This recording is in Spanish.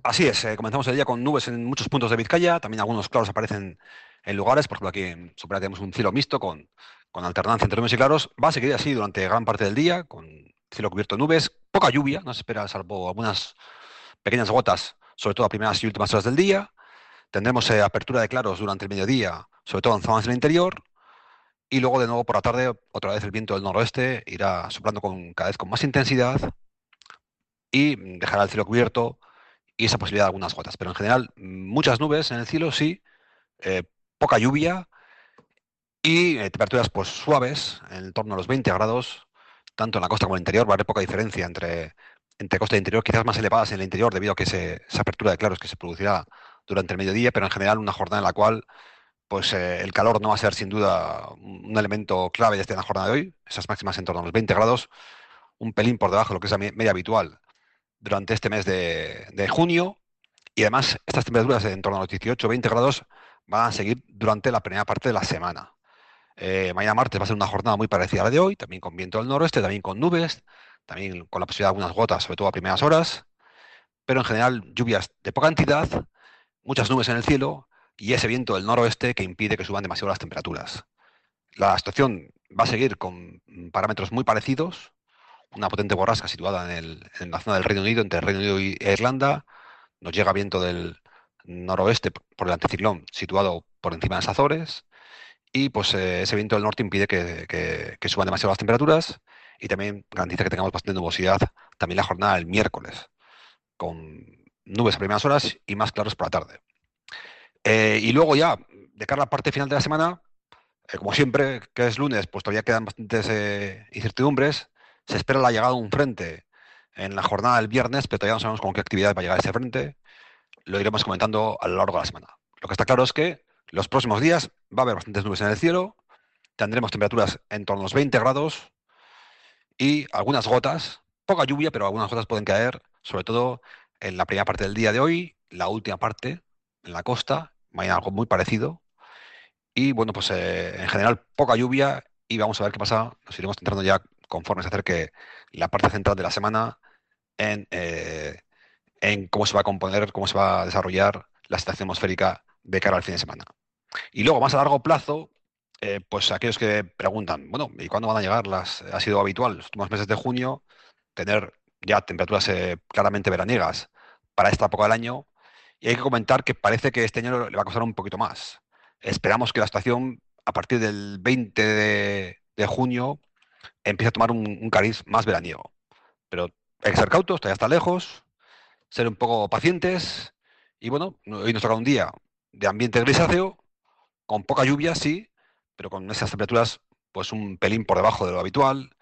Así es, comenzamos el día con nubes en muchos puntos de Vizcaya, también algunos claros aparecen en lugares, por ejemplo aquí en Sobrera tenemos un cielo mixto con alternancia entre nubes y claros. Va a seguir así durante gran parte del día, con cielo cubierto de nubes, poca lluvia, no se espera salvo algunas pequeñas gotas, sobre todo a primeras y últimas horas del día. Tendremos apertura de claros durante el mediodía, sobre todo en zonas del interior, y luego de nuevo por la tarde otra vez el viento del noroeste irá soplando cada vez con más intensidad y dejará el cielo cubierto y esa posibilidad de algunas gotas. Pero en general, muchas nubes en el cielo, sí, eh, poca lluvia y temperaturas pues suaves, en torno a los 20 grados, tanto en la costa como en el interior. Va a haber poca diferencia entre costa e interior, quizás más elevadas en el interior debido a que esa apertura de claros que se producirá durante el mediodía, pero en general una jornada en la cual pues el calor no va a ser sin duda un elemento clave desde la jornada de hoy. Esas máximas en torno a los 20 grados, un pelín por debajo de lo que es la media habitual durante este mes de junio. Y además, estas temperaturas en torno a los 18 o 20 grados van a seguir durante la primera parte de la semana. Mañana martes va a ser una jornada muy parecida a la de hoy, también con viento del noroeste, también con nubes, también con la posibilidad de algunas gotas, sobre todo a primeras horas, pero en general lluvias de poca entidad, muchas nubes en el cielo y ese viento del noroeste que impide que suban demasiado las temperaturas. La situación va a seguir con parámetros muy parecidos, una potente borrasca situada en la zona del Reino Unido, entre el Reino Unido e Irlanda. Nos llega viento del noroeste por el anticiclón situado por encima de las Azores y pues ese viento del norte impide que suban demasiado las temperaturas y también garantiza que tengamos bastante nubosidad también la jornada del miércoles, con nubes a primeras horas y más claros por la tarde. Y luego ya, de cara a la parte final de la semana, como siempre, que es lunes, pues todavía quedan bastantes incertidumbres. Se espera la llegada de un frente en la jornada del viernes, pero todavía no sabemos con qué actividad va a llegar ese frente. Lo iremos comentando a lo largo de la semana. Lo que está claro es que los próximos días va a haber bastantes nubes en el cielo, tendremos temperaturas en torno a los 20 grados y algunas gotas, poca lluvia, pero algunas gotas pueden caer, sobre todo en la primera parte del día de hoy, la última parte en la costa, mañana algo muy parecido. Y bueno, pues en general poca lluvia y vamos a ver qué pasa. Nos iremos centrando ya conforme se acerque la parte central de la semana en, eh, en cómo se va a componer, cómo se va a desarrollar la situación atmosférica de cara al fin de semana. Y luego, más a largo plazo, pues aquellos que preguntan, bueno, ¿y cuándo van a llegar las? Ha sido habitual los últimos meses de junio tener ya temperaturas claramente veraniegas para esta época del año. Y hay que comentar que parece que este año le va a costar un poquito más. Esperamos que la estación, a partir del 20 de junio, empiece a tomar un cariz más veraniego. Pero hay que ser cautos, todavía está lejos, ser un poco pacientes. Y bueno, hoy nos toca un día de ambiente grisáceo, con poca lluvia, sí, pero con esas temperaturas, pues un pelín por debajo de lo habitual.